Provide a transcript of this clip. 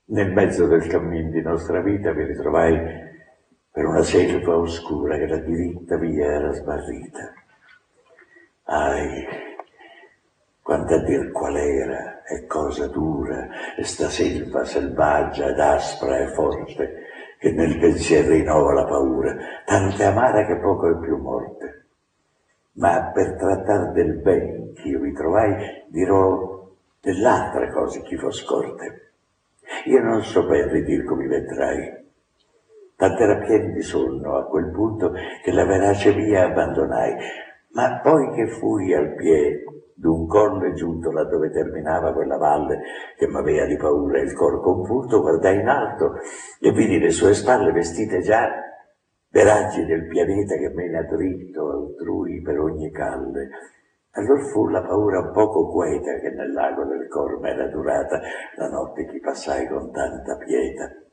Nel mezzo del cammin di nostra vita mi ritrovai per una selva oscura che la diritta via era smarrita. Ahi, quanto a dir qual era, è cosa dura, sta selva selvaggia ed aspra e forte, che nel pensiero rinnova la paura, tanto è amara che poco è più morte. Ma per trattar del ben che io vi trovai, dirò dell'altra cosa che fu scorte. Io non so per dir come vedrai, tant'era pieno di sonno a quel punto che la verace via abbandonai, ma poi che fui al piede d'un colle giunto là dove terminava quella valle che m'avea di paura il cor conpunto, guardai in alto e vidi le sue spalle vestite già de raggi del pianeta che mena dritto altrui per ogni calle. Allor fu la paura un poco queta che nel lago del cor m'era durata la notte che passai con tanta pietà.